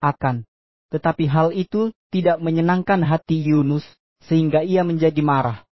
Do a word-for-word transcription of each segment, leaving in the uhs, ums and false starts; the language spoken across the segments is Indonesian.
akan. Tetapi hal itu tidak menyenangkan hati Yunus, sehingga ia menjadi marah.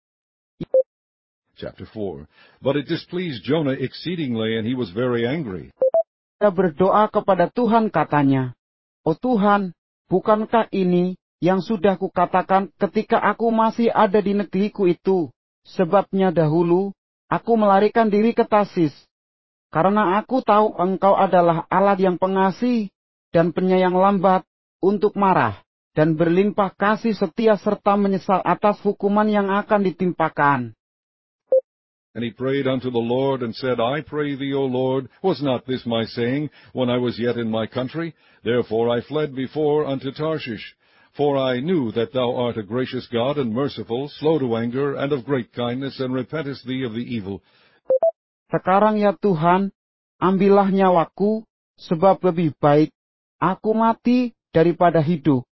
Chapter four. But it displeased Jonah exceedingly, and he was very angry. Dia berdoa kepada Tuhan katanya, "Oh Tuhan, bukankah ini yang sudah kukatakan ketika aku masih ada di negeriku itu? Sebabnya dahulu aku melarikan diri ke Tarsis, karena aku tahu Engkau adalah Allah yang pengasih dan penyayang lambat untuk marah, dan berlimpah kasih setia serta menyesal atas hukuman yang akan ditimpakan." And he prayed unto the Lord, and said, I pray thee, O Lord, was not this my saying, when I was yet in my country? Therefore I fled before unto Tarshish. For I knew that thou art a gracious God, and merciful, slow to anger, and of great kindness, and repentest thee of the evil. Sekarang ya Tuhan, ambillah nyawaku, sebab lebih baik aku mati daripada hidup.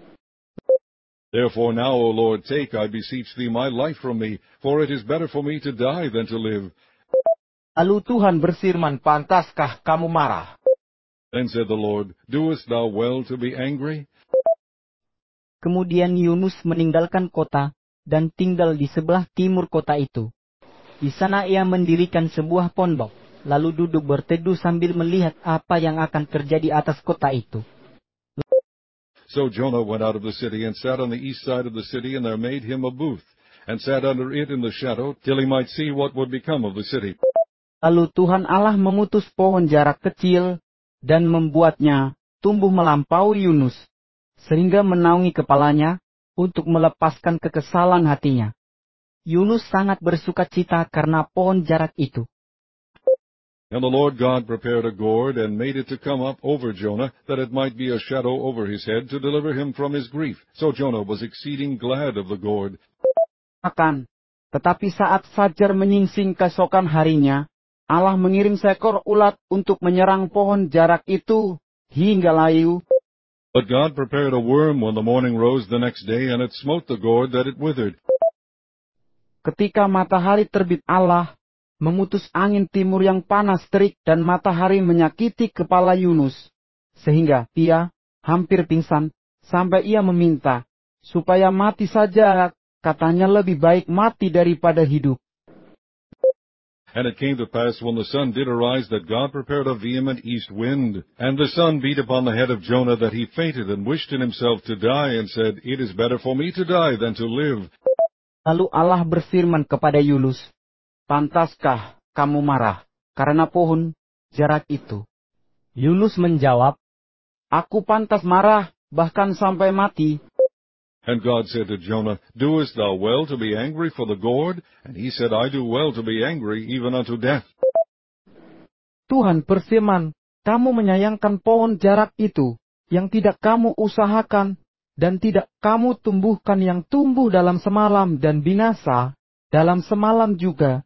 Therefore now, O Lord, take, I beseech thee, my life from me, for it is better for me to die than to live. Lalu Tuhan berfirman, pantaskah kamu marah? Then said the Lord, Doest thou well to be angry? Kemudian Yunus meninggalkan kota, dan tinggal di sebelah timur kota itu. Di sana ia mendirikan sebuah pondok, lalu duduk berteduh sambil melihat apa yang akan terjadi atas kota itu. So Jonah went out of the city, and sat on the east side of the city, and there made him a booth, and sat under it in the shadow, till he might see what would become of the city. Lalu Tuhan Allah memutus pohon jarak kecil, dan membuatnya tumbuh melampaui Yunus, sehingga menaungi kepalanya, untuk melepaskan kekesalan hatinya. Yunus sangat bersukacita karena pohon jarak itu. And the Lord God prepared a gourd, and made it to come up over Jonah, that it might be a shadow over his head, to deliver him from his grief. So Jonah was exceeding glad of the gourd. Akan, tetapi saat fajar menyingsing keesokan harinya, Allah mengirim seekor ulat untuk menyerang pohon jarak itu, hingga layu. But God prepared a worm when the morning rose the next day, and it smote the gourd that it withered. Ketika matahari terbit, Allah memutus angin timur yang panas terik, dan matahari menyakiti kepala Yunus, sehingga ia hampir pingsan, sampai ia meminta supaya mati saja. Katanya lebih baik mati daripada hidup. And it came to pass, when the sun did arise, that God prepared a vehement east wind, and the sun beat upon the head of Jonah, that he fainted, and wished in himself to die, and said, It is better for me to die than to live. Lalu Allah berfirman kepada Yunus, pantaskah kamu marah karena pohon jarak itu? Yunus menjawab, aku pantas marah, bahkan sampai mati. And God said to Jonah, Doest thou well to be angry for the gourd? And he said, I do well to be angry, even unto death. Tuhan berfirman, kamu menyayangkan pohon jarak itu, yang tidak kamu usahakan, dan tidak kamu tumbuhkan, yang tumbuh dalam semalam dan binasa dalam semalam juga.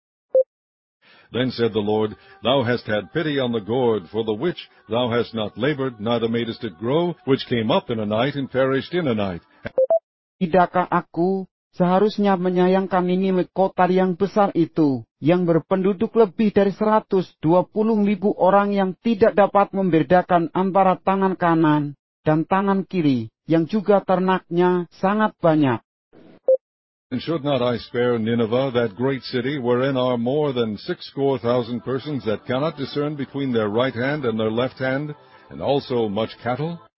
Then said the Lord, Thou hast had pity on the gourd, for the which thou hast not labored, neither madest it grow, which came up in a night and perished in a night. Tidakkah aku seharusnya menyayangkan Niniwe, kota yang besar itu, yang berpenduduk lebih dari seratus dua puluh ribu orang, yang tidak dapat membedakan antara tangan kanan dan tangan kiri, yang juga ternaknya sangat banyak. And should not I spare Nineveh, that great city, wherein are more than sixscore thousand persons that cannot discern between their right hand and their left hand, and also much cattle?